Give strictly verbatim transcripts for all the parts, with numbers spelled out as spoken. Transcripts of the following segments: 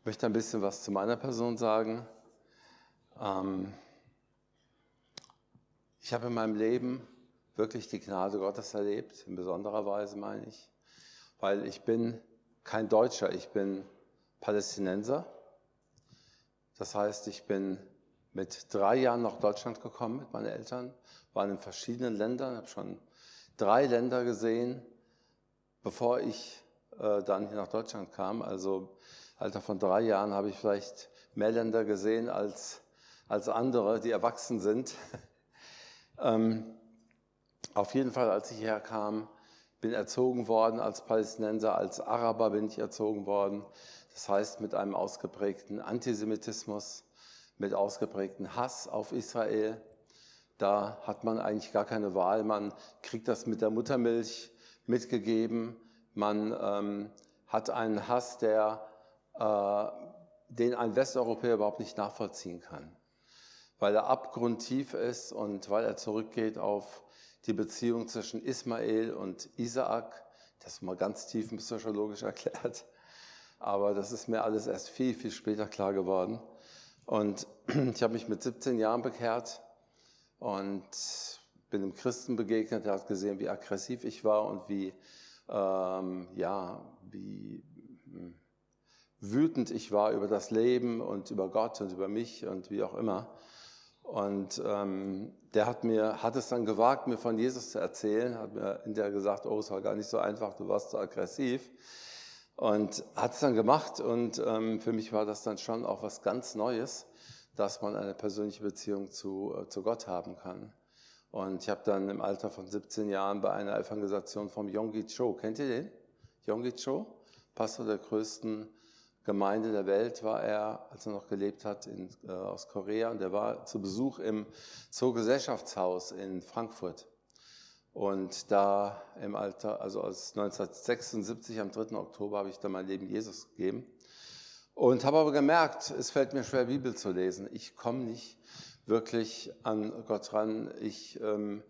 möchte ein bisschen was zu meiner Person sagen. Ähm, ich habe in meinem Leben wirklich die Gnade Gottes erlebt, in besonderer Weise meine ich, weil ich bin kein Deutscher, ich bin Palästinenser. Das heißt, ich bin mit drei Jahren nach Deutschland gekommen mit meinen Eltern, waren in verschiedenen Ländern, habe schon drei Länder gesehen, bevor ich äh, dann hier nach Deutschland kam. Also im Alter von drei Jahren habe ich vielleicht mehr Länder gesehen als, als andere, die erwachsen sind. ähm, auf jeden Fall, als ich hierher kam, bin erzogen worden als Palästinenser, als Araber bin ich erzogen worden. Das heißt, mit einem ausgeprägten Antisemitismus, mit ausgeprägten Hass auf Israel. Da hat man eigentlich gar keine Wahl. Man kriegt das mit der Muttermilch mitgegeben. Man ähm, hat einen Hass, der, äh, den ein Westeuropäer überhaupt nicht nachvollziehen kann, weil er abgrundtief ist und weil er zurückgeht auf die Beziehung zwischen Ismael und Isaak. Das ist mal ganz tief psychologisch erklärt, aber das ist mir alles erst viel, viel später klar geworden. Und ich habe mich mit siebzehn Jahren bekehrt und bin einem Christen begegnet, der hat gesehen, wie aggressiv ich war und wie, ähm, ja, wie wütend ich war über das Leben und über Gott und über mich und wie auch immer. Und ähm, der hat mir, hat es dann gewagt, mir von Jesus zu erzählen, hat mir hinterher gesagt, oh, es war gar nicht so einfach, du warst so aggressiv. Und hat es dann gemacht und ähm, für mich war das dann schon auch was ganz Neues, dass man eine persönliche Beziehung zu, äh, zu Gott haben kann. Und ich habe dann im Alter von siebzehn Jahren bei einer Evangelisation vom Yonggi Cho, kennt ihr den? Yonggi Cho, Pastor der größten Gemeinde der Welt war er, als er noch gelebt hat, in, äh, aus Korea. Und er war zu Besuch im Zoogesellschaftshaus in Frankfurt. Und da im Alter, also aus neunzehnhundertsechsundsiebzig, am dritten Oktober, habe ich dann mein Leben Jesus gegeben. Und habe aber gemerkt, es fällt mir schwer, Bibel zu lesen. Ich komme nicht wirklich an Gott ran. Ich, ähm,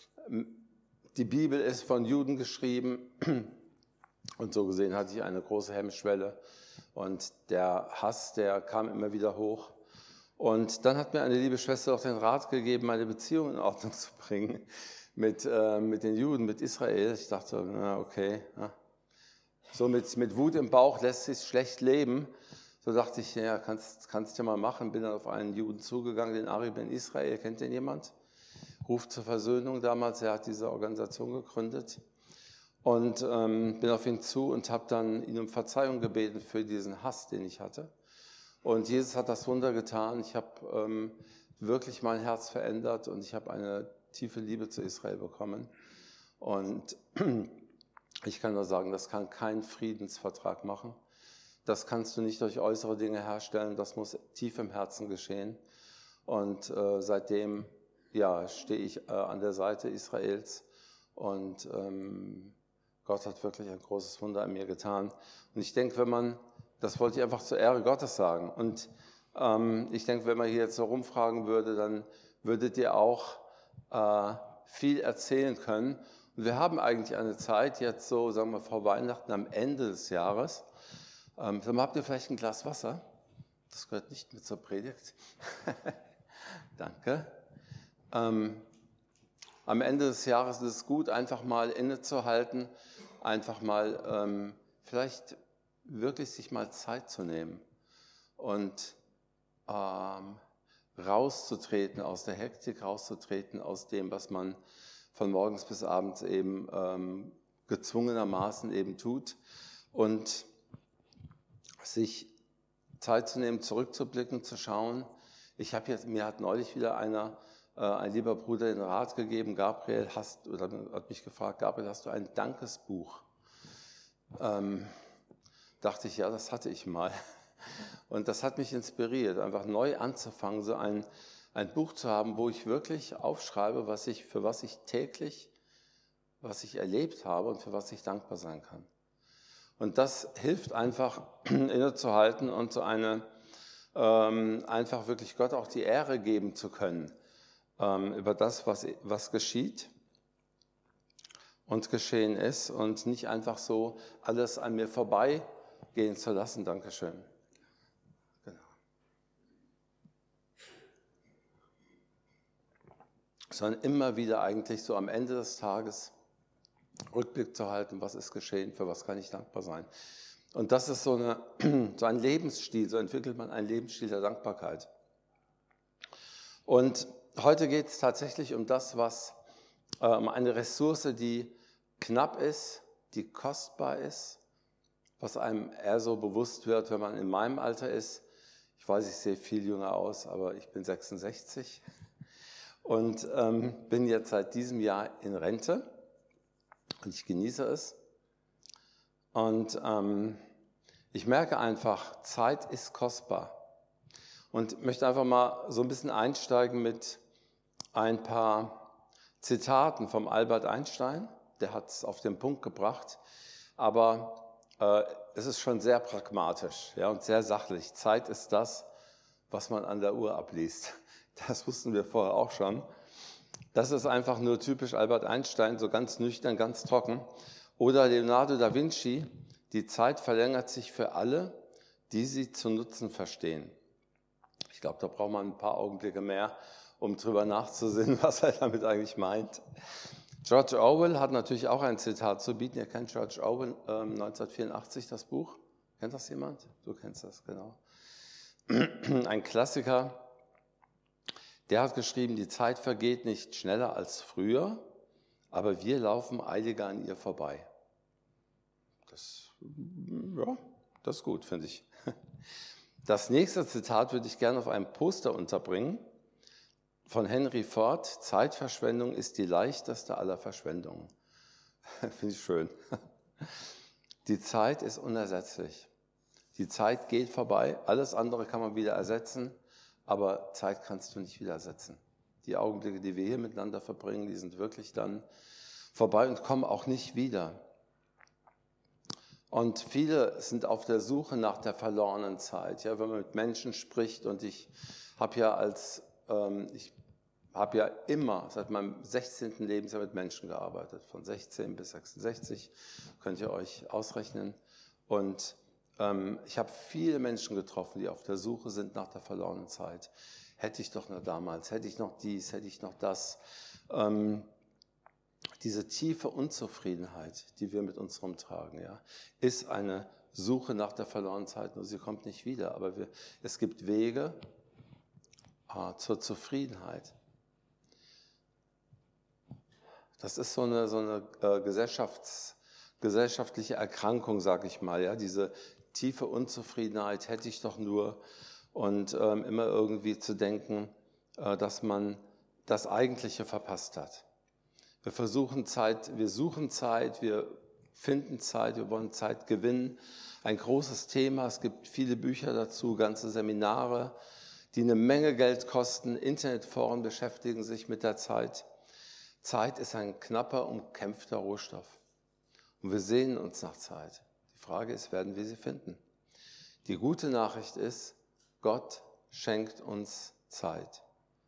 die Bibel ist von Juden geschrieben. Und so gesehen hatte ich eine große Hemmschwelle. Und der Hass, der kam immer wieder hoch. Und dann hat mir eine liebe Schwester auch den Rat gegeben, meine Beziehung in Ordnung zu bringen mit, äh, mit den Juden, mit Israel. Ich dachte, na okay, ja. So mit, mit Wut im Bauch lässt sich schlecht leben. So dachte ich, ja, kannst, kannst du ja mal machen. Bin dann auf einen Juden zugegangen, den Ari Ben Israel. Kennt den jemand? Ruf zur Versöhnung damals. Er hat diese Organisation gegründet. Und ähm, bin auf ihn zu und habe dann ihn um Verzeihung gebeten für diesen Hass, den ich hatte. Und Jesus hat das Wunder getan. Ich habe ähm, wirklich mein Herz verändert und ich habe eine tiefe Liebe zu Israel bekommen. Und ich kann nur sagen, das kann kein Friedensvertrag machen. Das kannst du nicht durch äußere Dinge herstellen. Das muss tief im Herzen geschehen. Und äh, seitdem ja, stehe ich äh, an der Seite Israels und ähm, Gott hat wirklich ein großes Wunder an mir getan. Und ich denke, wenn man, das wollte ich einfach zur Ehre Gottes sagen. Und ähm, ich denke, wenn man hier jetzt so rumfragen würde, dann würdet ihr auch äh, viel erzählen können. Und wir haben eigentlich eine Zeit jetzt so, sagen wir vor Weihnachten am Ende des Jahres. Ähm, dann habt ihr vielleicht ein Glas Wasser. Das gehört nicht mit zur Predigt. Danke. Ähm, Am Ende des Jahres ist es gut, einfach mal innezuhalten, einfach mal ähm, vielleicht wirklich sich mal Zeit zu nehmen und ähm, rauszutreten aus der Hektik, rauszutreten aus dem, was man von morgens bis abends eben ähm, gezwungenermaßen eben tut und sich Zeit zu nehmen, zurückzublicken, zu schauen. Ich habe jetzt, mir hat neulich wieder einer ein lieber Bruder den Rat gegeben, Gabriel, hast, oder hat mich gefragt, Gabriel, hast du ein Dankesbuch? Ähm, dachte ich, ja, das hatte ich mal. Und das hat mich inspiriert, einfach neu anzufangen, so ein, ein Buch zu haben, wo ich wirklich aufschreibe, was ich, für was ich täglich, was ich erlebt habe und für was ich dankbar sein kann. Und das hilft einfach, innezuhalten und so eine, ähm, einfach wirklich Gott auch die Ehre geben zu können über das, was, was geschieht und geschehen ist und nicht einfach so alles an mir vorbeigehen zu lassen. Dankeschön. sondern immer wieder eigentlich so am Ende des Tages Rückblick zu halten, was ist geschehen, für was kann ich dankbar sein. Und das ist so, eine, so ein Lebensstil, so entwickelt man einen Lebensstil der Dankbarkeit. Und heute geht es tatsächlich um das, was, äh, um eine Ressource, die knapp ist, die kostbar ist, was einem eher so bewusst wird, wenn man in meinem Alter ist. Ich weiß, ich sehe viel jünger aus, aber ich bin sechsundsechzig und ähm, bin jetzt seit diesem Jahr in Rente und ich genieße es. Und ähm, ich merke einfach, Zeit ist kostbar. Und möchte einfach mal so ein bisschen einsteigen mit ein paar Zitaten vom Albert Einstein. Der hat es auf den Punkt gebracht, aber äh, es ist schon sehr pragmatisch, ja, und sehr sachlich. Zeit ist das, was man an der Uhr abliest. Das wussten wir vorher auch schon. Das ist einfach nur typisch Albert Einstein, so ganz nüchtern, ganz trocken. Oder Leonardo da Vinci, die Zeit verlängert sich für alle, die sie zu nutzen verstehen. Ich glaube, da braucht man ein paar Augenblicke mehr, um drüber nachzusinnen, was er damit eigentlich meint. George Orwell hat natürlich auch ein Zitat zu bieten. Ihr kennt George Orwell, ähm, neunzehnhundertvierundachtzig, das Buch. Kennt das jemand? Du kennst das, genau. Ein Klassiker. Der hat geschrieben, die Zeit vergeht nicht schneller als früher, aber wir laufen eiliger an ihr vorbei. Das, ja, das ist gut, finde ich. Das nächste Zitat würde ich gerne auf einem Poster unterbringen, von Henry Ford. Zeitverschwendung ist die leichteste aller Verschwendungen. Finde ich schön. Die Zeit ist unersetzlich. Die Zeit geht vorbei, alles andere kann man wieder ersetzen, aber Zeit kannst du nicht wieder ersetzen. Die Augenblicke, die wir hier miteinander verbringen, die sind wirklich dann vorbei und kommen auch nicht wieder. Und viele sind auf der Suche nach der verlorenen Zeit. Ja, wenn man mit Menschen spricht, und ich habe ja als, ähm, ich habe ja immer seit meinem sechzehnten Lebensjahr mit Menschen gearbeitet, von sechzehn bis sechsundsechzig, könnt ihr euch ausrechnen. Und ähm, ich habe viele Menschen getroffen, die auf der Suche sind nach der verlorenen Zeit. Hätte ich doch nur damals, hätte ich noch dies, hätte ich noch das. Ähm, Diese tiefe Unzufriedenheit, die wir mit uns rumtragen, ja, ist eine Suche nach der verlorenen Zeit. Nur sie kommt nicht wieder. Aber wir, es gibt Wege äh, zur Zufriedenheit. Das ist so eine, so eine äh, Gesellschafts, gesellschaftliche Erkrankung, sage ich mal. Ja, diese tiefe Unzufriedenheit hätte ich doch nur. Und ähm, immer irgendwie zu denken, äh, dass man das Eigentliche verpasst hat. Wir versuchen Zeit, wir suchen Zeit, wir finden Zeit, wir wollen Zeit gewinnen. Ein großes Thema, es gibt viele Bücher dazu, ganze Seminare, die eine Menge Geld kosten. Internetforen beschäftigen sich mit der Zeit. Zeit ist ein knapper, umkämpfter Rohstoff. Und wir sehnen uns nach Zeit. Die Frage ist, werden wir sie finden? Die gute Nachricht ist, Gott schenkt uns Zeit.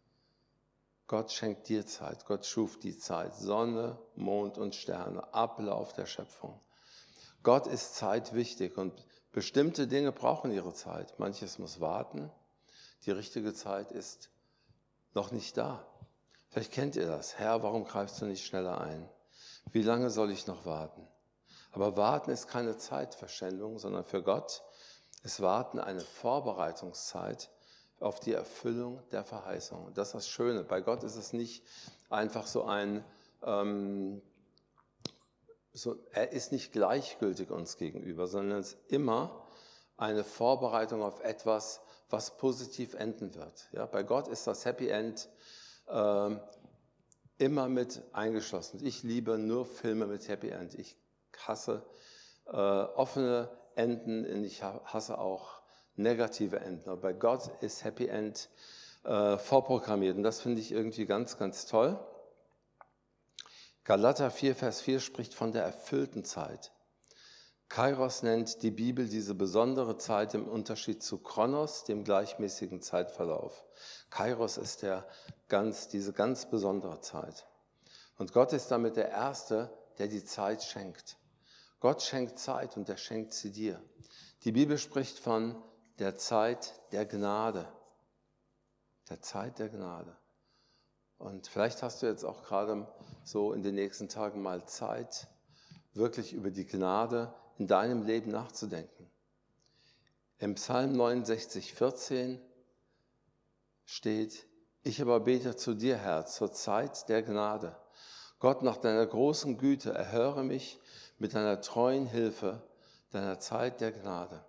Gott schenkt dir Zeit, Gott schuf die Zeit, Sonne, Mond und Sterne, Ablauf der Schöpfung. Gott ist Zeit wichtig und bestimmte Dinge brauchen ihre Zeit. Manches muss warten, die richtige Zeit ist noch nicht da. Vielleicht kennt ihr das. Herr, warum greifst du nicht schneller ein? Wie lange soll ich noch warten? Aber warten ist keine Zeitverschwendung, sondern für Gott ist Warten eine Vorbereitungszeit auf die Erfüllung der Verheißung. Und das ist das Schöne. Bei Gott ist es nicht einfach so ein, ähm, so, er ist nicht gleichgültig uns gegenüber, sondern es ist immer eine Vorbereitung auf etwas, was positiv enden wird. Ja, bei Gott ist das Happy End äh, immer mit eingeschlossen. Ich liebe nur Filme mit Happy End. Ich hasse äh, offene Enden und ich hasse auch negative Enden. Aber bei Gott ist Happy End äh, vorprogrammiert. Und das finde ich irgendwie ganz, ganz toll. Galater vier, Vers vier spricht von der erfüllten Zeit. Kairos nennt die Bibel diese besondere Zeit im Unterschied zu Chronos, dem gleichmäßigen Zeitverlauf. Kairos ist der ganz, diese ganz besondere Zeit. Und Gott ist damit der Erste, der die Zeit schenkt. Gott schenkt Zeit und er schenkt sie dir. Die Bibel spricht von der Zeit der Gnade. Der Zeit der Gnade. Und vielleicht hast du jetzt auch gerade so in den nächsten Tagen mal Zeit, wirklich über die Gnade in deinem Leben nachzudenken. Im Psalm neunundsechzig, vierzehn steht: Ich aber bete zu dir, Herr, zur Zeit der Gnade. Gott, nach deiner großen Güte, erhöre mich mit deiner treuen Hilfe, deiner Zeit der Gnade.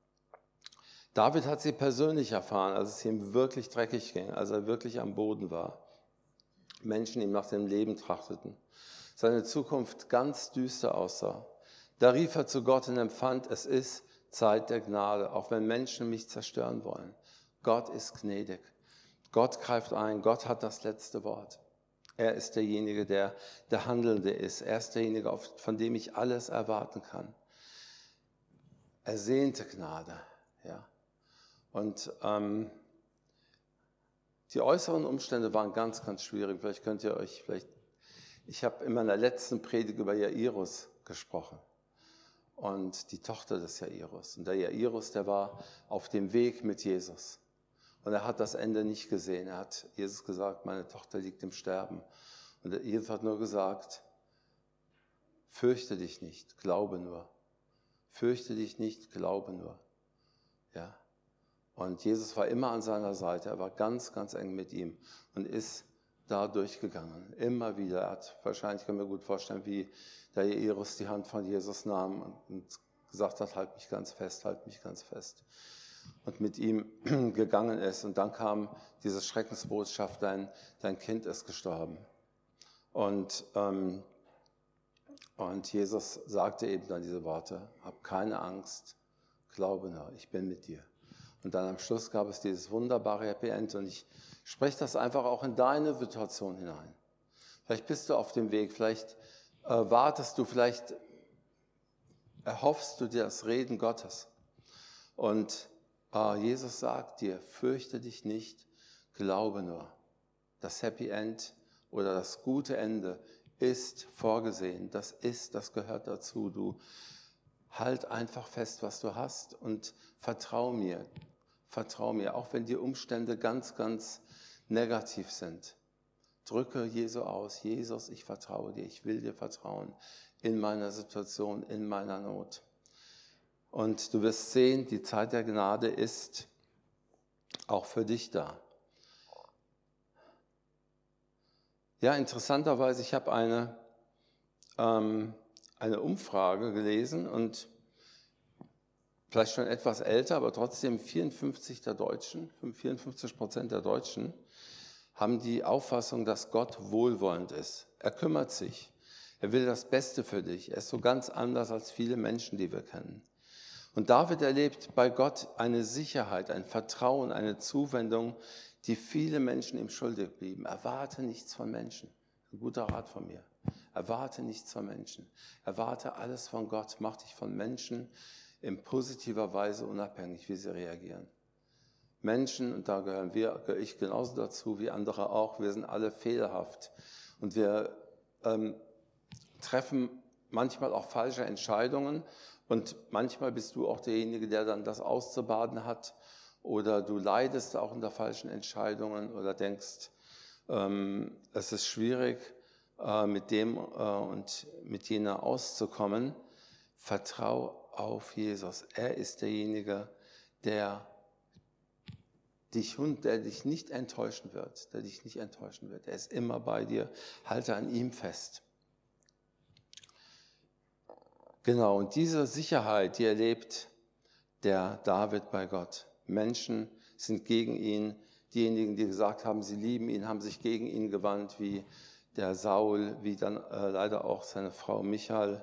David hat sie persönlich erfahren, als es ihm wirklich dreckig ging, als er wirklich am Boden war. Menschen ihm nach dem Leben trachteten, seine Zukunft ganz düster aussah. Da rief er zu Gott und empfand, es ist Zeit der Gnade, auch wenn Menschen mich zerstören wollen. Gott ist gnädig. Gott greift ein. Gott hat das letzte Wort. Er ist derjenige, der der Handelnde ist. Er ist derjenige, von dem ich alles erwarten kann. Ersehnte Gnade. Ja. Und ähm, die äußeren Umstände waren ganz, ganz schwierig. Vielleicht könnt ihr euch, vielleicht, ich habe in meiner letzten Predigt über Jairus gesprochen. Und die Tochter des Jairus. Und der Jairus, der war auf dem Weg mit Jesus. Und er hat das Ende nicht gesehen. Er hat Jesus gesagt, meine Tochter liegt im Sterben. Und Jesus hat nur gesagt, fürchte dich nicht, glaube nur. Fürchte dich nicht, glaube nur. Ja. Und Jesus war immer an seiner Seite. Er war ganz, ganz eng mit ihm und ist da durchgegangen. Immer wieder. Er hat, wahrscheinlich kann ich mir gut vorstellen, wie der Jairus die Hand von Jesus nahm und gesagt hat, halt mich ganz fest, halt mich ganz fest. Und mit ihm gegangen ist. Und dann kam diese Schreckensbotschaft, dein, dein Kind ist gestorben. Und, ähm, und Jesus sagte eben dann diese Worte, hab keine Angst, glaube nur, ich bin mit dir. Und dann am Schluss gab es dieses wunderbare Happy End. Und ich spreche das einfach auch in deine Situation hinein. Vielleicht bist du auf dem Weg, vielleicht äh, wartest du, vielleicht erhoffst du dir das Reden Gottes. Und äh, Jesus sagt dir, fürchte dich nicht, glaube nur. Das Happy End oder das gute Ende ist vorgesehen. Das ist, das gehört dazu. Du halt einfach fest, was du hast und vertrau mir. Vertrau mir, auch wenn die Umstände ganz, ganz negativ sind. Drücke Jesu aus. Jesus, ich vertraue dir. Ich will dir vertrauen in meiner Situation, in meiner Not. Und du wirst sehen, die Zeit der Gnade ist auch für dich da. Ja, interessanterweise, ich habe eine, ähm, eine Umfrage gelesen und vielleicht schon etwas älter, aber trotzdem vierundfünfzig der Deutschen, vierundfünfzig Prozent der Deutschen haben die Auffassung, dass Gott wohlwollend ist. Er kümmert sich. Er will das Beste für dich. Er ist so ganz anders als viele Menschen, die wir kennen. Und David erlebt bei Gott eine Sicherheit, ein Vertrauen, eine Zuwendung, die viele Menschen ihm schuldig blieben. Erwarte nichts von Menschen. Ein guter Rat von mir. Erwarte nichts von Menschen. Erwarte alles von Gott. Mach dich von Menschen in positiver Weise unabhängig, wie sie reagieren. Menschen, und da gehören wir, gehöre ich genauso dazu wie andere auch, wir sind alle fehlerhaft. Und wir ähm, treffen manchmal auch falsche Entscheidungen. Und manchmal bist du auch derjenige, der dann das auszubaden hat. Oder du leidest auch unter falschen Entscheidungen oder denkst, ähm, es ist schwierig, äh, mit dem äh, und mit jener auszukommen. Vertrau auf Jesus. Er ist derjenige, der dich, der dich nicht enttäuschen wird, der dich nicht enttäuschen wird. Er ist immer bei dir. Halte an ihm fest. Genau, und diese Sicherheit, die erlebt der David bei Gott. Menschen sind gegen ihn. Diejenigen, die gesagt haben, sie lieben ihn, haben sich gegen ihn gewandt, wie der Saul, wie dann äh, leider auch seine Frau Michal.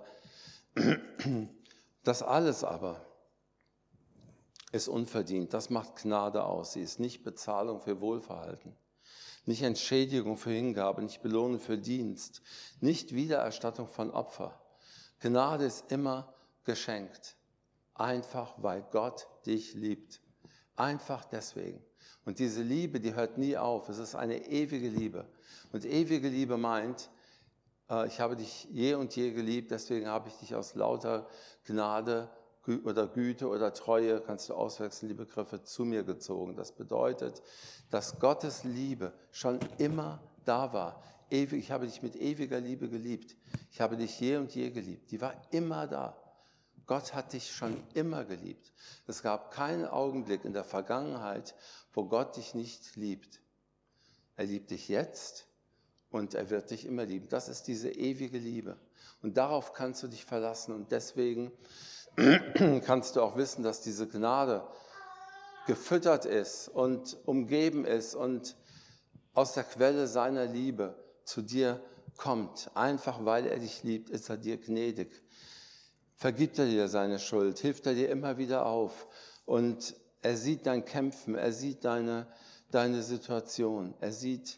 Das alles aber ist unverdient. Das macht Gnade aus. Sie ist nicht Bezahlung für Wohlverhalten, nicht Entschädigung für Hingabe, nicht Belohnung für Dienst, nicht Wiedererstattung von Opfer. Gnade ist immer geschenkt, einfach weil Gott dich liebt. Einfach deswegen. Und diese Liebe, die hört nie auf. Es ist eine ewige Liebe. Und ewige Liebe meint, äh, ich habe dich je und je geliebt, deswegen habe ich dich aus lauter Gnade oder Güte oder Treue, kannst du auswechseln, die Begriffe, zu mir gezogen. Das bedeutet, dass Gottes Liebe schon immer da war. Ewig, ich habe dich mit ewiger Liebe geliebt. Ich habe dich je und je geliebt. Die war immer da. Gott hat dich schon immer geliebt. Es gab keinen Augenblick in der Vergangenheit, wo Gott dich nicht liebt. Er liebt dich jetzt und er wird dich immer lieben. Das ist diese ewige Liebe. Und darauf kannst du dich verlassen. Und deswegen kannst du auch wissen, dass diese Gnade gefüttert ist und umgeben ist und aus der Quelle seiner Liebe zu dir kommt. Einfach weil er dich liebt, ist er dir gnädig. Vergibt er dir seine Schuld, hilft er dir immer wieder auf. Und er sieht dein Kämpfen, er sieht deine, deine Situation, er sieht,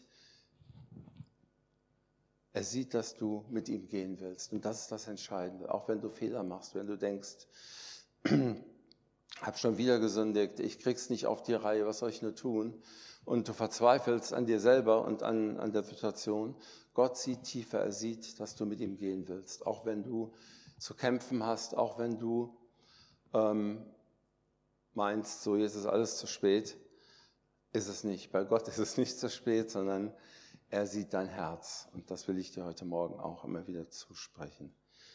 er sieht, dass du mit ihm gehen willst. Und das ist das Entscheidende, auch wenn du Fehler machst, wenn du denkst, hab schon wieder gesündigt, ich krieg's nicht auf die Reihe, was soll ich nur tun? Und du verzweifelst an dir selber und an, an der Situation. Gott sieht tiefer, er sieht, dass du mit ihm gehen willst, auch wenn du zu kämpfen hast, auch wenn du ähm, meinst, so jetzt ist alles zu spät, ist es nicht. Bei Gott ist es nicht zu spät, sondern er sieht dein Herz. Und das will ich dir heute Morgen auch immer wieder zusprechen.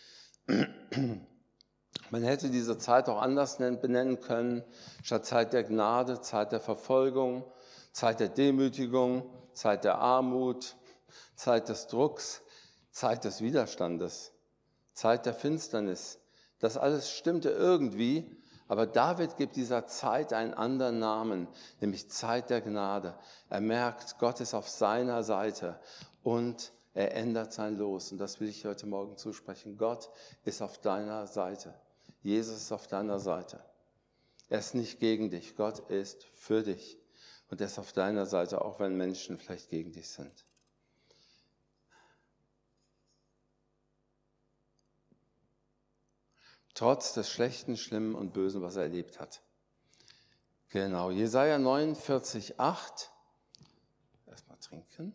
Man hätte diese Zeit auch anders benennen können, statt Zeit der Gnade, Zeit der Verfolgung, Zeit der Demütigung, Zeit der Armut, Zeit des Drucks, Zeit des Widerstandes. Zeit der Finsternis. Das alles stimmte irgendwie, aber David gibt dieser Zeit einen anderen Namen, nämlich Zeit der Gnade. Er merkt, Gott ist auf seiner Seite und er ändert sein Los. Und das will ich heute Morgen zusprechen. Gott ist auf deiner Seite. Jesus ist auf deiner Seite. Er ist nicht gegen dich. Gott ist für dich. Und er ist auf deiner Seite, auch wenn Menschen vielleicht gegen dich sind. Trotz des Schlechten, Schlimmen und Bösen, was er erlebt hat. Genau, Jesaja neunundvierzig, acht. Erstmal trinken.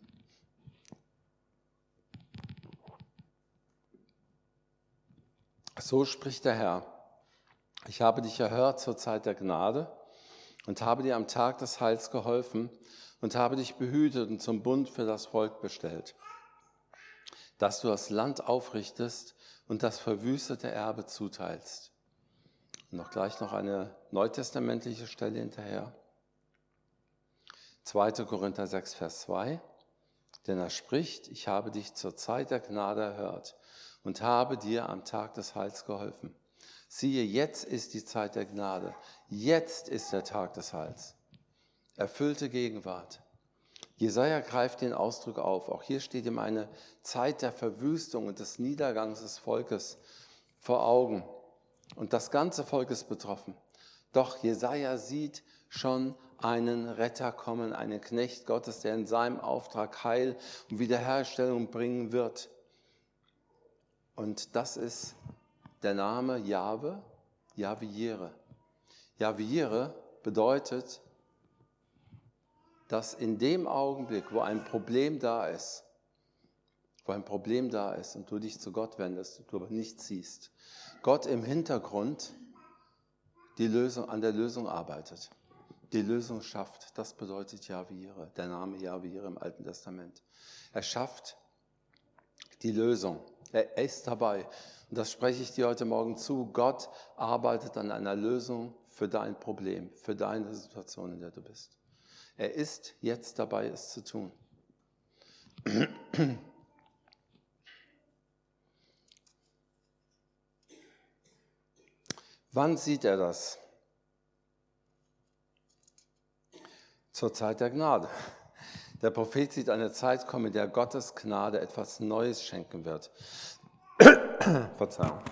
So spricht der Herr: Ich habe dich erhört zur Zeit der Gnade und habe dir am Tag des Heils geholfen und habe dich behütet und zum Bund für das Volk bestellt, dass du das Land aufrichtest und das verwüstete Erbe zuteilst. Und noch gleich noch eine neutestamentliche Stelle hinterher. zweiter Korinther sechs, Vers zwei. Denn er spricht: Ich habe dich zur Zeit der Gnade erhört und habe dir am Tag des Heils geholfen. Siehe, jetzt ist die Zeit der Gnade. Jetzt ist der Tag des Heils. Erfüllte Gegenwart. Jesaja greift den Ausdruck auf. Auch hier steht ihm eine Zeit der Verwüstung und des Niedergangs des Volkes vor Augen. Und das ganze Volk ist betroffen. Doch Jesaja sieht schon einen Retter kommen, einen Knecht Gottes, der in seinem Auftrag Heil und Wiederherstellung bringen wird. Und das ist der Name Jahwe, Jahwe Jireh. Jahwe Jireh bedeutet, dass in dem Augenblick, wo ein Problem da ist, wo ein Problem da ist und du dich zu Gott wendest, du aber nichts siehst, Gott im Hintergrund die Lösung, an der Lösung arbeitet, die Lösung schafft. Das bedeutet Jahwe Jireh, der Name Jahwe Jireh im Alten Testament. Er schafft die Lösung. Er ist dabei. Und das spreche ich dir heute Morgen zu. Gott arbeitet an einer Lösung für dein Problem, für deine Situation, in der du bist. Er ist jetzt dabei, es zu tun. Wann sieht er das? Zur Zeit der Gnade. Der Prophet sieht eine Zeit kommen, in der Gottes Gnade etwas Neues schenken wird. Verzeihung.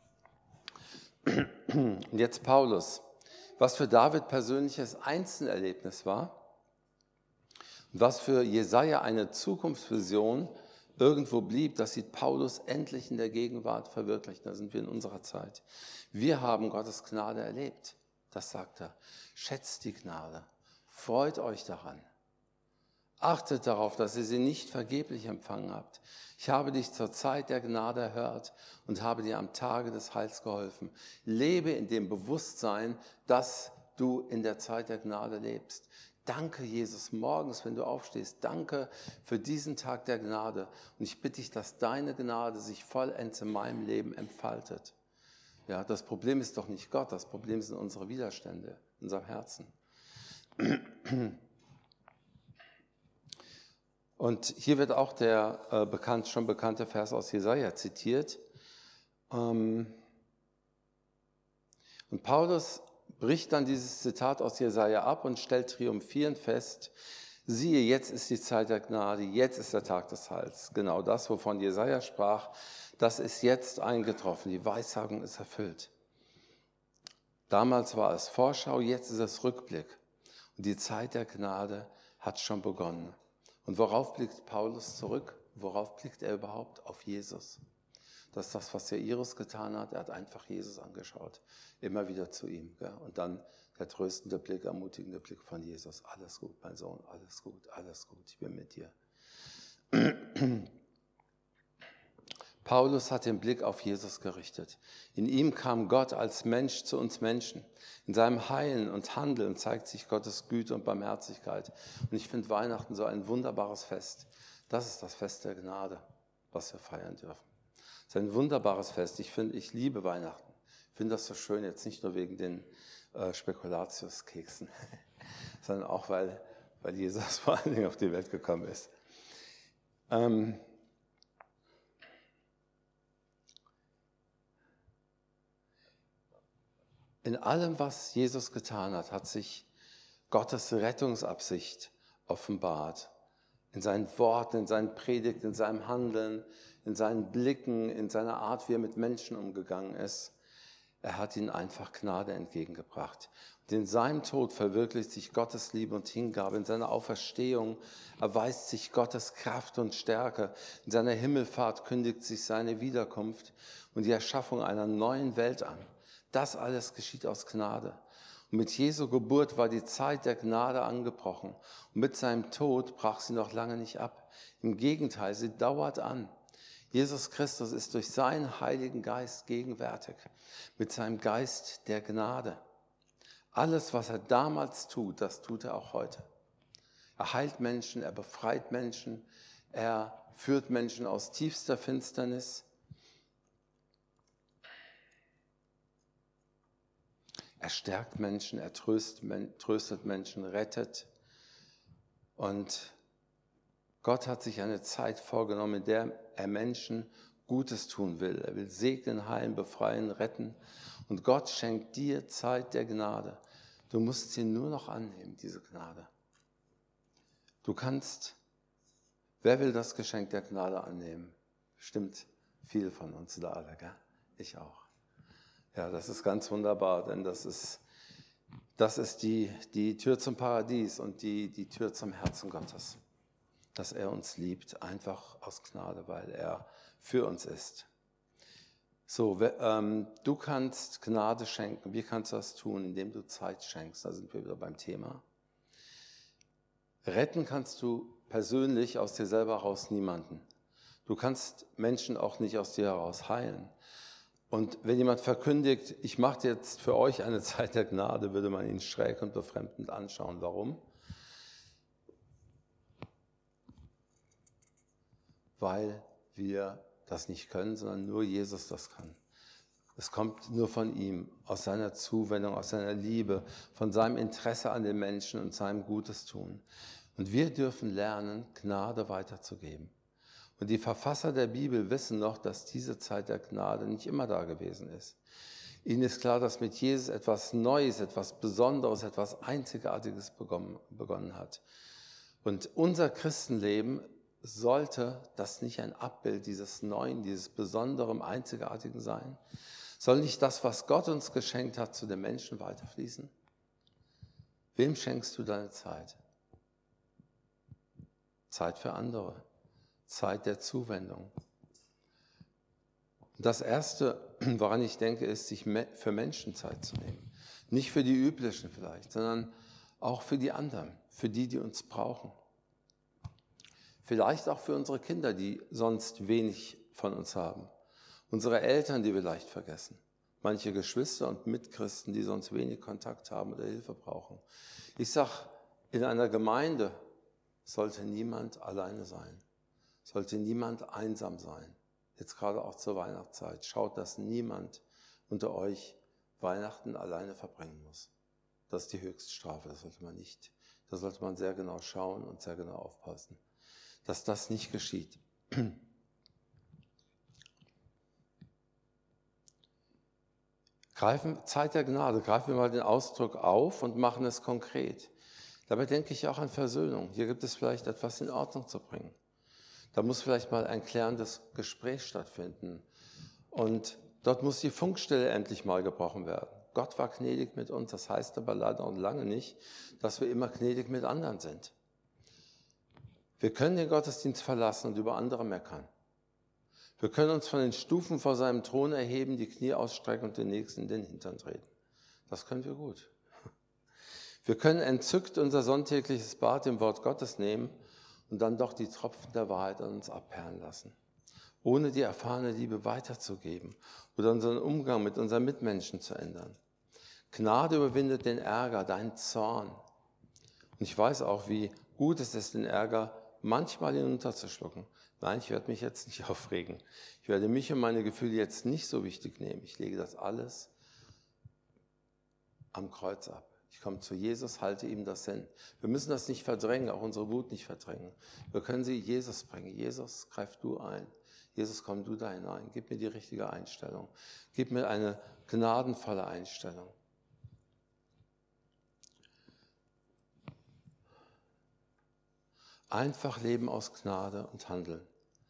Und jetzt Paulus. Was für David persönliches Einzelerlebnis war und was für Jesaja eine Zukunftsvision irgendwo blieb, das sieht Paulus endlich in der Gegenwart verwirklicht. Da sind wir in unserer Zeit. Wir haben Gottes Gnade erlebt. Das sagt er. Schätzt die Gnade. Freut euch daran. Achtet darauf, dass ihr sie nicht vergeblich empfangen habt. Ich habe dich zur Zeit der Gnade erhört und habe dir am Tage des Heils geholfen. Lebe in dem Bewusstsein, dass du in der Zeit der Gnade lebst. Danke, Jesus, morgens, wenn du aufstehst. Danke für diesen Tag der Gnade. Und ich bitte dich, dass deine Gnade sich vollends in meinem Leben entfaltet. Ja, das Problem ist doch nicht Gott, das Problem sind unsere Widerstände in unserem Herzen. Und hier wird auch der äh, bekannt, schon bekannte Vers aus Jesaja zitiert. Ähm, und Paulus bricht dann dieses Zitat aus Jesaja ab und stellt triumphierend fest, siehe, jetzt ist die Zeit der Gnade, jetzt ist der Tag des Heils. Genau das, wovon Jesaja sprach, das ist jetzt eingetroffen, die Weissagung ist erfüllt. Damals war es Vorschau, jetzt ist es Rückblick. Und die Zeit der Gnade hat schon begonnen. Und worauf blickt Paulus zurück? Worauf blickt er überhaupt? Auf Jesus. Das ist das, was Jairus getan hat. Er hat einfach Jesus angeschaut. Immer wieder zu ihm. Gell? Und dann der tröstende Blick, ermutigende Blick von Jesus. Alles gut, mein Sohn, alles gut, alles gut, ich bin mit dir. Paulus hat den Blick auf Jesus gerichtet. In ihm kam Gott als Mensch zu uns Menschen. In seinem Heilen und Handeln zeigt sich Gottes Güte und Barmherzigkeit. Und ich finde Weihnachten so ein wunderbares Fest. Das ist das Fest der Gnade, was wir feiern dürfen. Es ist ein wunderbares Fest. Ich finde, ich liebe Weihnachten. Ich finde das so schön, jetzt nicht nur wegen den äh, Spekulatiuskeksen, sondern auch, weil, weil Jesus vor allen Dingen auf die Welt gekommen ist. Ähm, In allem, was Jesus getan hat, hat sich Gottes Rettungsabsicht offenbart. In seinen Worten, in seinen Predigten, in seinem Handeln, in seinen Blicken, in seiner Art, wie er mit Menschen umgegangen ist. Er hat ihnen einfach Gnade entgegengebracht. Und in seinem Tod verwirklicht sich Gottes Liebe und Hingabe. In seiner Auferstehung erweist sich Gottes Kraft und Stärke. In seiner Himmelfahrt kündigt sich seine Wiederkunft und die Erschaffung einer neuen Welt an. Das alles geschieht aus Gnade. Und mit Jesu Geburt war die Zeit der Gnade angebrochen. Und mit seinem Tod brach sie noch lange nicht ab. Im Gegenteil, sie dauert an. Jesus Christus ist durch seinen Heiligen Geist gegenwärtig. Mit seinem Geist der Gnade. Alles, was er damals tut, das tut er auch heute. Er heilt Menschen, er befreit Menschen, er führt Menschen aus tiefster Finsternis. Er stärkt Menschen, er tröstet Menschen, rettet. Und Gott hat sich eine Zeit vorgenommen, in der er Menschen Gutes tun will. Er will segnen, heilen, befreien, retten. Und Gott schenkt dir Zeit der Gnade. Du musst sie nur noch annehmen, diese Gnade. Du kannst, wer will das Geschenk der Gnade annehmen? Bestimmt viele von uns da alle, gell? Ich auch. Ja, das ist ganz wunderbar, denn das ist, das ist die, die Tür zum Paradies und die, die Tür zum Herzen Gottes. Dass er uns liebt, einfach aus Gnade, weil er für uns ist. So, ähm, du kannst Gnade schenken. Wie kannst du das tun? Indem du Zeit schenkst. Da sind wir wieder beim Thema. Retten kannst du persönlich aus dir selber heraus niemanden. Du kannst Menschen auch nicht aus dir heraus heilen. Und wenn jemand verkündigt, ich mache jetzt für euch eine Zeit der Gnade, würde man ihn schräg und befremdend anschauen. Warum? Weil wir das nicht können, sondern nur Jesus das kann. Es kommt nur von ihm, aus seiner Zuwendung, aus seiner Liebe, von seinem Interesse an den Menschen und seinem Gutes tun. Und wir dürfen lernen, Gnade weiterzugeben. Und die Verfasser der Bibel wissen noch, dass diese Zeit der Gnade nicht immer da gewesen ist. Ihnen ist klar, dass mit Jesus etwas Neues, etwas Besonderes, etwas Einzigartiges begonnen hat. Und unser Christenleben sollte das nicht ein Abbild dieses Neuen, dieses Besonderen, Einzigartigen sein? Soll nicht das, was Gott uns geschenkt hat, zu den Menschen weiterfließen? Wem schenkst du deine Zeit? Zeit für andere. Zeit der Zuwendung. Das Erste, woran ich denke, ist, sich für Menschen Zeit zu nehmen. Nicht für die Üblichen vielleicht, sondern auch für die anderen, für die, die uns brauchen. Vielleicht auch für unsere Kinder, die sonst wenig von uns haben. Unsere Eltern, die wir leicht vergessen. manche Geschwister und Mitchristen, die sonst wenig Kontakt haben oder Hilfe brauchen. Ich sage, in einer Gemeinde sollte niemand alleine sein, sollte niemand einsam sein. Jetzt gerade auch zur Weihnachtszeit. Schaut, dass niemand unter euch Weihnachten alleine verbringen muss. Das ist die Höchststrafe, das sollte man nicht. Da sollte man sehr genau schauen und sehr genau aufpassen, dass das nicht geschieht. Greifen, Zeit der Gnade, greifen wir mal den Ausdruck auf und machen es konkret. Dabei denke ich auch an Versöhnung. Hier gibt es vielleicht etwas in Ordnung zu bringen. Da muss vielleicht mal ein klärendes Gespräch stattfinden. Und dort muss die Funkstelle endlich mal gebrochen werden. Gott war gnädig mit uns, das heißt aber leider noch lange nicht, dass wir immer gnädig mit anderen sind. Wir können den Gottesdienst verlassen und über andere meckern. Wir können uns von den Stufen vor seinem Thron erheben, die Knie ausstrecken und den Nächsten in den Hintern treten. Das können wir gut. Wir können entzückt unser sonntägliches Bad im Wort Gottes nehmen und dann doch die Tropfen der Wahrheit an uns abperlen lassen, ohne die erfahrene Liebe weiterzugeben oder unseren Umgang mit unseren Mitmenschen zu ändern. Gnade überwindet den Ärger, deinen Zorn. Und ich weiß auch, wie gut es ist, den Ärger manchmal hinunterzuschlucken. Nein, ich werde mich jetzt nicht aufregen. Ich werde mich und meine Gefühle jetzt nicht so wichtig nehmen. Ich lege das alles am Kreuz ab. Ich komme zu Jesus, halte ihm das hin. Wir müssen das nicht verdrängen, auch unsere Wut nicht verdrängen. Wir können sie Jesus bringen. Jesus, greif du ein. Jesus, komm du da hinein. Gib mir die richtige Einstellung. Gib mir eine gnadenvolle Einstellung. Einfach leben aus Gnade und handeln.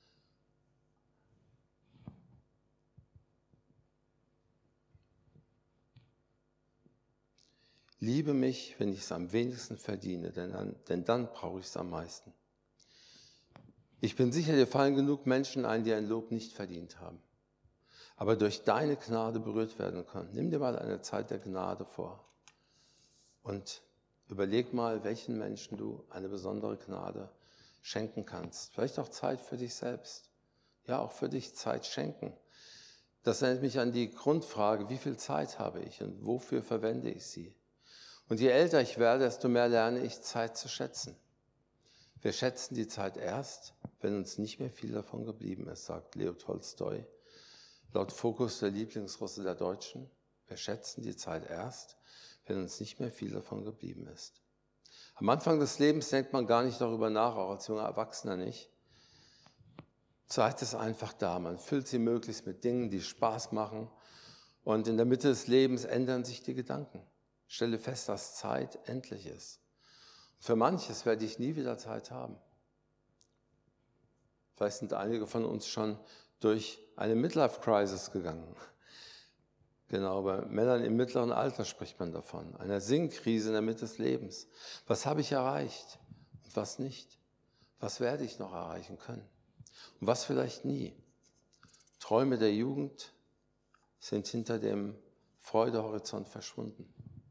Liebe mich, wenn ich es am wenigsten verdiene, denn dann, denn dann brauche ich es am meisten. Ich bin sicher, dir fallen genug Menschen ein, die ein Lob nicht verdient haben, aber durch deine Gnade berührt werden können. Nimm dir mal eine Zeit der Gnade vor und überleg mal, welchen Menschen du eine besondere Gnade schenken kannst. Vielleicht auch Zeit für dich selbst. Ja, auch für dich Zeit schenken. Das erinnert mich an die Grundfrage, wie viel Zeit habe ich und wofür verwende ich sie? Und je älter ich werde, desto mehr lerne ich, Zeit zu schätzen. Wir schätzen die Zeit erst, wenn uns nicht mehr viel davon geblieben ist, sagt Leo Tolstoi. Laut Fokus der Lieblingsrusse der Deutschen. Wir schätzen die Zeit erst, wenn uns nicht mehr viel davon geblieben ist. Am Anfang des Lebens denkt man gar nicht darüber nach, auch als junger Erwachsener nicht. Zeit ist einfach da, man füllt sie möglichst mit Dingen, die Spaß machen. Und in der Mitte des Lebens ändern sich die Gedanken. Stelle fest, dass Zeit endlich ist. Für manches werde ich nie wieder Zeit haben. Vielleicht sind einige von uns schon durch eine Midlife-Crisis gegangen. Genau, bei Männern im mittleren Alter spricht man davon. Einer Sinnkrise in der Mitte des Lebens. Was habe ich erreicht und was nicht? Was werde ich noch erreichen können? Und was vielleicht nie? Träume der Jugend sind hinter dem Freudehorizont verschwunden.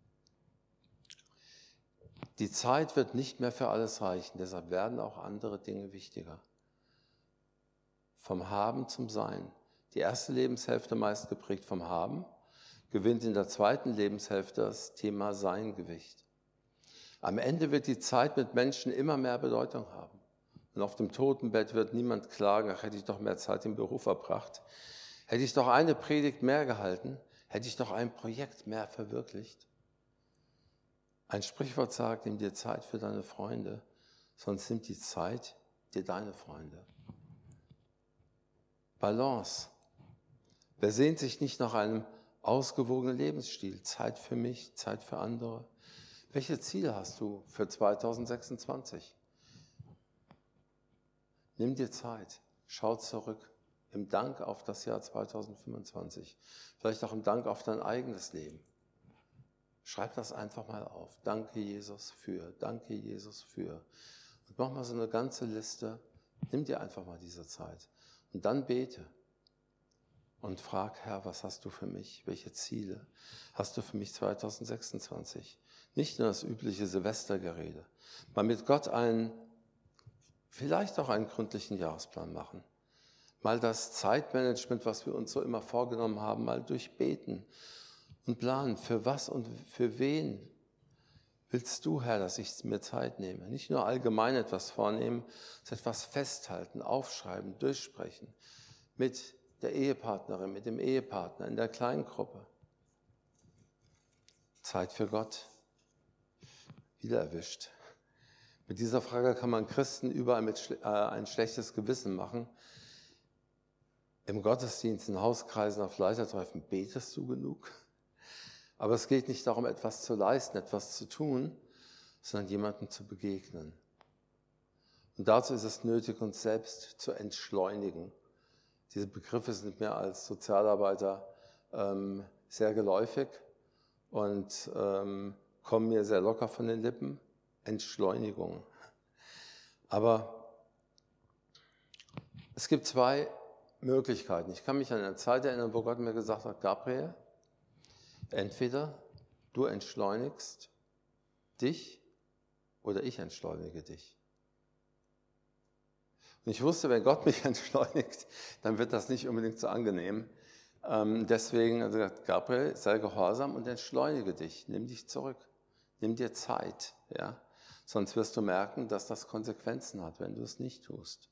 Die Zeit wird nicht mehr für alles reichen, deshalb werden auch andere Dinge wichtiger. Vom Haben zum Sein. Die erste Lebenshälfte meist geprägt vom Haben, gewinnt in der zweiten Lebenshälfte das Thema Sein-Gewicht. Am Ende wird die Zeit mit Menschen immer mehr Bedeutung haben. Und auf dem Totenbett wird niemand klagen, ach, hätte ich doch mehr Zeit im Beruf verbracht, hätte ich doch eine Predigt mehr gehalten, hätte ich doch ein Projekt mehr verwirklicht. Ein Sprichwort sagt, nimm dir Zeit für deine Freunde, sonst nimmt die Zeit dir deine Freunde. Balance. Wer sehnt sich nicht nach einem ausgewogenen Lebensstil? Zeit für mich, Zeit für andere. Welche Ziele hast du für zweitausendsechsundzwanzig? Nimm dir Zeit, schau zurück im Dank auf das Jahr zweitausendfünfundzwanzig, vielleicht auch im Dank auf dein eigenes Leben. Schreib das einfach mal auf. Danke Jesus für, danke Jesus für. Und mach mal so eine ganze Liste. Nimm dir einfach mal diese Zeit. Und dann bete und frag, Herr, was hast du für mich? Welche Ziele hast du für mich zweitausendsechsundzwanzig? Nicht nur das übliche Silvestergerede. Mal mit Gott einen, vielleicht auch einen gründlichen Jahresplan machen. mal das Zeitmanagement, was wir uns so immer vorgenommen haben, mal durchbeten und planen, für was und für wen willst du, Herr, dass ich mir Zeit nehme? Nicht nur allgemein etwas vornehmen, sondern etwas festhalten, aufschreiben, durchsprechen mit der Ehepartnerin, mit dem Ehepartner, in der Kleingruppe. Zeit für Gott. Wieder erwischt. Mit dieser Frage kann man Christen überall mit äh, ein schlechtes Gewissen machen. Im Gottesdienst, in Hauskreisen, auf Leitertreffen, betest du genug? Aber es geht nicht darum, etwas zu leisten, etwas zu tun, sondern jemandem zu begegnen. Und dazu ist es nötig, uns selbst zu entschleunigen. Diese Begriffe sind mir als Sozialarbeiter ähm, sehr geläufig und ähm, kommen mir sehr locker von den Lippen. Entschleunigung. Aber es gibt zwei Möglichkeiten. Ich kann mich an eine Zeit erinnern, wo Gott mir gesagt hat, Gabriel, entweder du entschleunigst dich oder ich entschleunige dich. Und ich wusste, wenn Gott mich entschleunigt, dann wird das nicht unbedingt so angenehm. Ähm, deswegen hat er gesagt, Gabriel, sei gehorsam und entschleunige dich, nimm dich zurück, nimm dir Zeit. Ja? Sonst wirst du merken, dass das Konsequenzen hat, wenn du es nicht tust.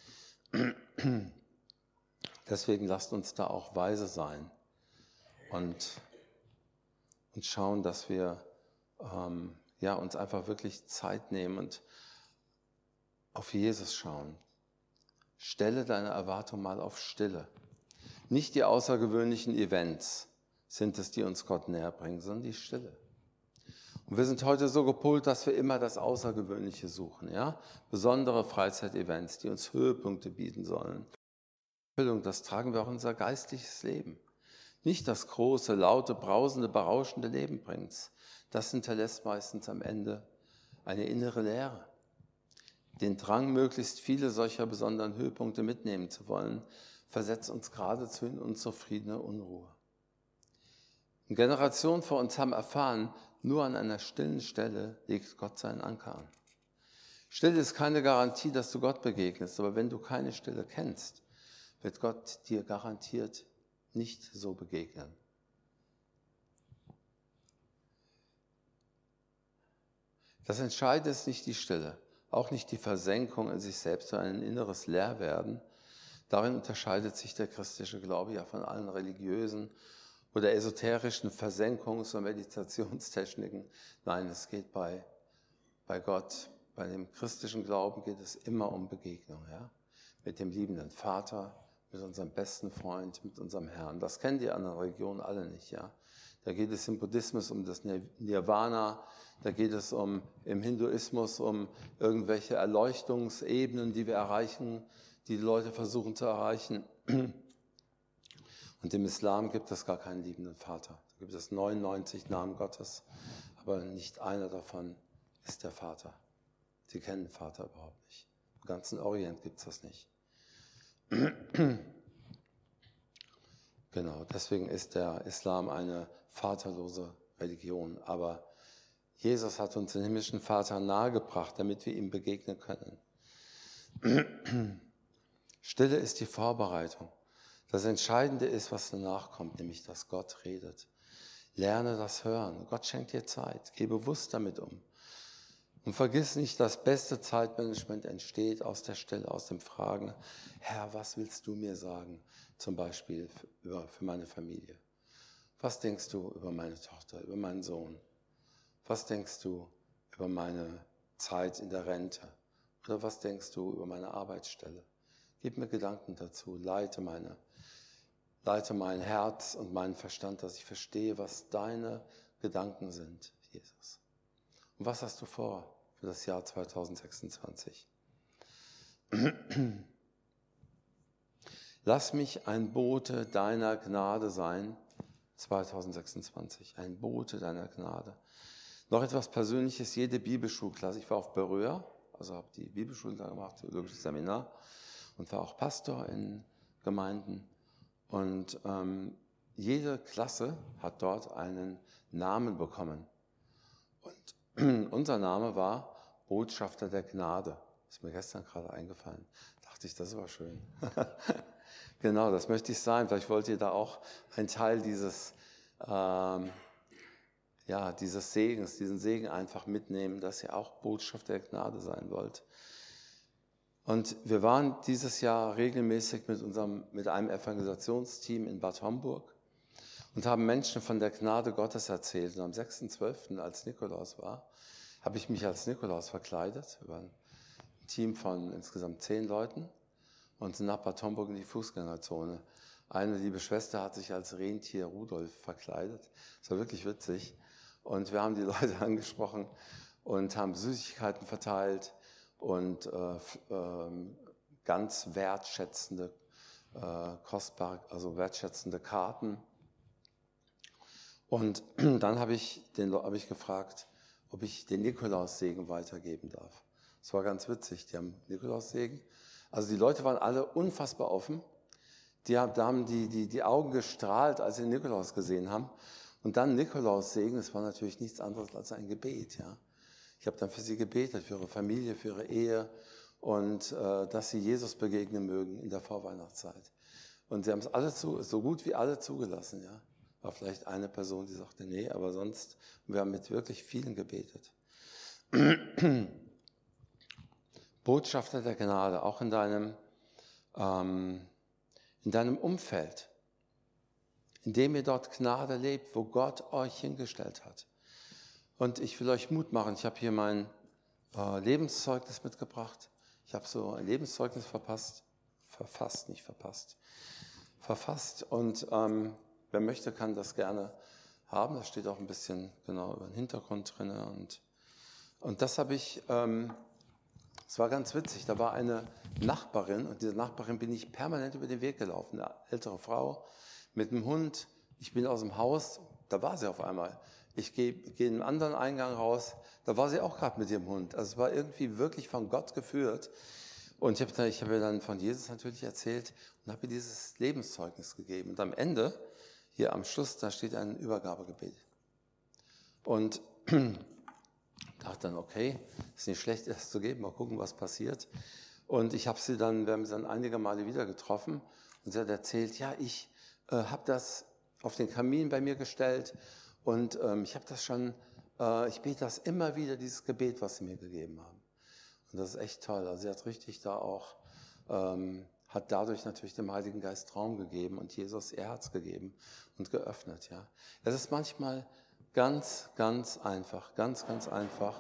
Deswegen lasst uns da auch weise sein und, und schauen, dass wir ähm, ja, uns einfach wirklich Zeit nehmen und auf Jesus schauen. Stelle deine Erwartung mal auf Stille. Nicht die außergewöhnlichen Events sind es, die uns Gott näher bringen, sondern die Stille. Und wir sind heute so gepolt, dass wir immer das Außergewöhnliche suchen. Ja? Besondere Freizeitevents, die uns Höhepunkte bieten sollen. Das tragen wir auch in unser geistliches Leben. Nicht das große, laute, brausende, berauschende Leben bringt's. Das hinterlässt meistens am Ende eine innere Leere. Den Drang, möglichst viele solcher besonderen Höhepunkte mitnehmen zu wollen, versetzt uns geradezu in unzufriedene Unruhe. Und Generationen vor uns haben erfahren, nur an einer stillen Stelle legt Gott seinen Anker an. Stille ist keine Garantie, dass du Gott begegnest, aber wenn du keine Stille kennst, wird Gott dir garantiert nicht so begegnen. Das Entscheidende ist nicht die Stille, auch nicht die Versenkung in sich selbst, sondern ein inneres Leerwerden. Darin unterscheidet sich der christliche Glaube ja von allen religiösen oder esoterischen Versenkungs- und Meditationstechniken. Nein, es geht bei, bei Gott, bei dem christlichen Glauben geht es immer um Begegnung, ja? Mit dem liebenden Vater, mit unserem besten Freund, mit unserem Herrn. Das kennen die anderen Religionen alle nicht, ja? Da geht es im Buddhismus um das Nirvana, da geht es um, im Hinduismus um irgendwelche Erleuchtungsebenen, die wir erreichen, die die Leute versuchen zu erreichen. Und im Islam gibt es gar keinen liebenden Vater. Da gibt es neunundneunzig Namen Gottes, aber nicht einer davon ist der Vater. Sie kennen den Vater überhaupt nicht. Im ganzen Orient gibt es das nicht. Genau, deswegen ist der Islam eine vaterlose Religion. Aber Jesus hat uns den himmlischen Vater nahegebracht, damit wir ihm begegnen können. Stille ist die Vorbereitung. Das Entscheidende ist, was danach kommt, nämlich, dass Gott redet. Lerne das Hören. Gott schenkt dir Zeit. Geh bewusst damit um. Und vergiss nicht, das beste Zeitmanagement entsteht aus der Stille, aus dem Fragen, Herr, was willst du mir sagen? Zum Beispiel für, für meine Familie. Was denkst du über meine Tochter, über meinen Sohn? Was denkst du über meine Zeit in der Rente? Oder was denkst du über meine Arbeitsstelle? Gib mir Gedanken dazu, leite, meine, leite mein Herz und meinen Verstand, dass ich verstehe, was deine Gedanken sind, Jesus. Und was hast du vor für das Jahr zweitausendsechsundzwanzig? Lass mich ein Bote deiner Gnade sein, zweitausendsechsundzwanzig, ein Bote deiner Gnade. Noch etwas Persönliches, jede Bibelschulklasse, ich war auf Berührer, also habe die Bibelschule da gemacht, theologisches Seminar und war auch Pastor in Gemeinden. Und ähm, jede Klasse hat dort einen Namen bekommen. Und unser Name war Botschafter der Gnade. Ist mir gestern gerade eingefallen. Dachte ich, das war schön. Genau, das möchte ich sein. Vielleicht wollt ihr da auch ein Teil dieses, ähm, ja, dieses Segens, diesen Segen einfach mitnehmen, dass ihr auch Botschaft der Gnade sein wollt. Und wir waren dieses Jahr regelmäßig mit, unserem, mit einem Evangelisationsteam in Bad Homburg und haben Menschen von der Gnade Gottes erzählt. Und am sechsten zwölften, als Nikolaus war, habe ich mich als Nikolaus verkleidet, über ein Team von insgesamt zehn Leuten und sind nach Bad Homburg in die Fußgängerzone. Eine liebe Schwester hat sich als Rentier Rudolf verkleidet. Das war wirklich witzig. Und wir haben die Leute angesprochen und haben Süßigkeiten verteilt und äh, äh, ganz wertschätzende, äh, kostbar, also wertschätzende Karten. Und dann habe ich, den, habe ich gefragt, ob ich den Nikolaussegen weitergeben darf. Das war ganz witzig, die haben Nikolaussegen. Also die Leute waren alle unfassbar offen. Die haben, da haben die, die, die Augen gestrahlt, als sie den Nikolaus gesehen haben. Und dann Nikolaussegen, das war natürlich nichts anderes als ein Gebet. Ja. Ich habe dann für sie gebetet, für ihre Familie, für ihre Ehe und äh, dass sie Jesus begegnen mögen in der Vorweihnachtszeit. Und sie haben es alle zu, so gut wie alle zugelassen. Ja. War vielleicht eine Person, die sagte, nee, aber sonst, wir haben mit wirklich vielen gebetet. Botschafter der Gnade, auch in deinem, ähm, in deinem Umfeld, in dem ihr dort Gnade lebt, wo Gott euch hingestellt hat. Und ich will euch Mut machen. Ich habe hier mein äh, Lebenszeugnis mitgebracht. Ich habe so ein Lebenszeugnis verpasst, verfasst, nicht verpasst, verfasst. Und ähm, wer möchte, kann das gerne haben. Da steht auch ein bisschen genau über den Hintergrund drin. Und, und das habe ich, ähm, es war ganz witzig, da war eine Nachbarin und diese Nachbarin bin ich permanent über den Weg gelaufen. Eine ältere Frau mit einem Hund. Ich bin aus dem Haus, da war sie auf einmal. Ich gehe, gehe in einen anderen Eingang raus, da war sie auch gerade mit ihrem Hund. Also es war irgendwie wirklich von Gott geführt. Und ich habe ich hab ihr dann von Jesus natürlich erzählt und habe ihr dieses Lebenszeugnis gegeben. Und am Ende, hier am Schluss, da steht ein Übergabegebet. Und dachte dann, okay, ist nicht schlecht, es zu geben, mal gucken, was passiert. Und ich habe sie dann, wir haben sie dann einige Male wieder getroffen und sie hat erzählt, ja, ich äh, habe das auf den Kamin bei mir gestellt und ähm, ich habe das schon, äh, ich bete das immer wieder, dieses Gebet, was sie mir gegeben haben. Und das ist echt toll. Also sie hat richtig da auch, ähm, hat dadurch natürlich dem Heiligen Geist Raum gegeben und Jesus ihr Herz gegeben und geöffnet. Ja, es ist manchmal ganz, ganz einfach, ganz, ganz einfach.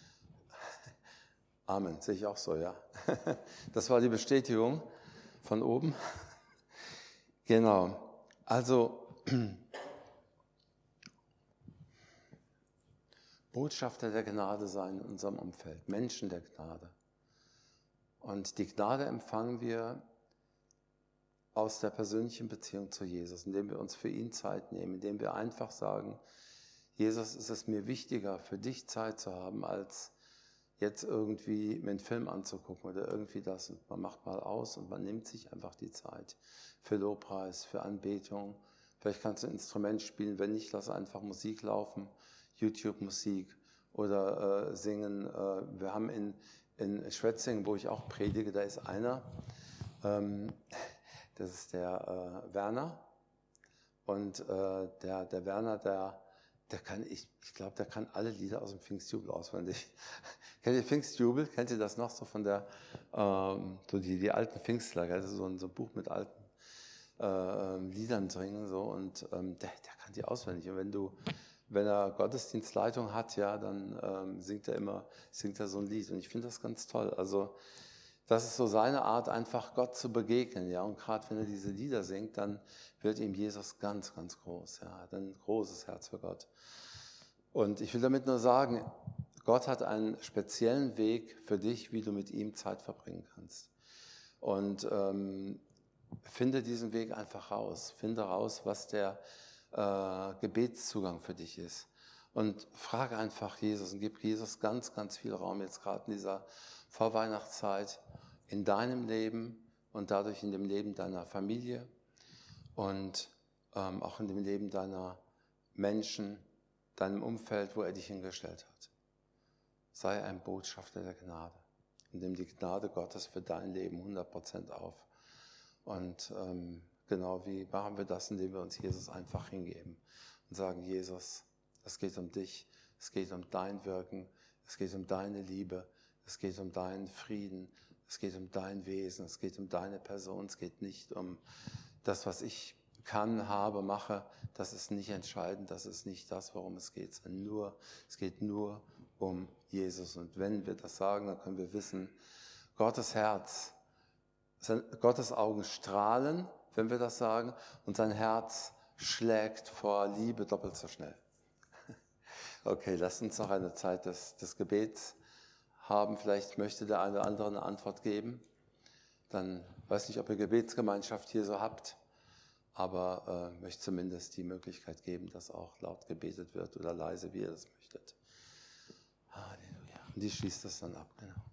Amen, sehe ich auch so, ja. Das war die Bestätigung von oben. Genau, also Botschafter der Gnade sein in unserem Umfeld, Menschen der Gnade. Und die Gnade empfangen wir aus der persönlichen Beziehung zu Jesus, indem wir uns für ihn Zeit nehmen, indem wir einfach sagen, Jesus, ist es mir wichtiger, für dich Zeit zu haben, als jetzt irgendwie mir einen Film anzugucken oder irgendwie das. Und man macht mal aus und man nimmt sich einfach die Zeit für Lobpreis, für Anbetung. Vielleicht kannst du ein Instrument spielen, wenn nicht, lass einfach Musik laufen, YouTube-Musik oder äh, singen. Äh, wir haben in, in Schwetzingen, wo ich auch predige, da ist einer, ähm, das ist der äh, Werner. Und äh, der, der Werner, der Der kann, ich, ich glaube, der kann alle Lieder aus dem Pfingstjubel auswendig. Kennt ihr Pfingstjubel? Kennt ihr das noch so von der, ähm, so die, die alten Pfingstler, gell? Das ist so ein, so ein Buch mit alten äh, Liedern drin, so, und ähm, der, der kann die auswendig. Und wenn du, wenn er Gottesdienstleitung hat, ja, dann ähm, singt er immer, singt er so ein Lied. Und ich finde das ganz toll. Also, das ist so seine Art, einfach Gott zu begegnen, ja. Und gerade wenn er diese Lieder singt, dann wird ihm Jesus ganz, ganz groß, ja. Er hat ein großes Herz für Gott. Und ich will damit nur sagen, Gott hat einen speziellen Weg für dich, wie du mit ihm Zeit verbringen kannst. Und ähm, finde diesen Weg einfach raus. Finde raus, was der äh, Gebetszugang für dich ist. Und frage einfach Jesus und gib Jesus ganz, ganz viel Raum jetzt gerade in dieser Vorweihnachtszeit in deinem Leben und dadurch in dem Leben deiner Familie und ähm, auch in dem Leben deiner Menschen, deinem Umfeld, wo er dich hingestellt hat. Sei ein Botschafter der Gnade und nimm die Gnade Gottes für dein Leben hundert Prozent auf. Und ähm, genau, wie machen wir das, indem wir uns Jesus einfach hingeben und sagen, Jesus, es geht um dich, es geht um dein Wirken, es geht um deine Liebe, es geht um deinen Frieden, es geht um dein Wesen, es geht um deine Person, es geht nicht um das, was ich kann, habe, mache. Das ist nicht entscheidend, das ist nicht das, worum es geht, sondern nur, es geht nur um Jesus. Und wenn wir das sagen, dann können wir wissen, Gottes Herz, Gottes Augen strahlen, wenn wir das sagen, und sein Herz schlägt vor Liebe doppelt so schnell. Okay, lasst uns noch eine Zeit des, des Gebets haben. Vielleicht möchte der eine oder andere eine Antwort geben. Dann weiß nicht, ob ihr Gebetsgemeinschaft hier so habt, aber äh, möchte zumindest die Möglichkeit geben, dass auch laut gebetet wird oder leise, wie ihr das möchtet. Halleluja. Und die schließt das dann ab, genau.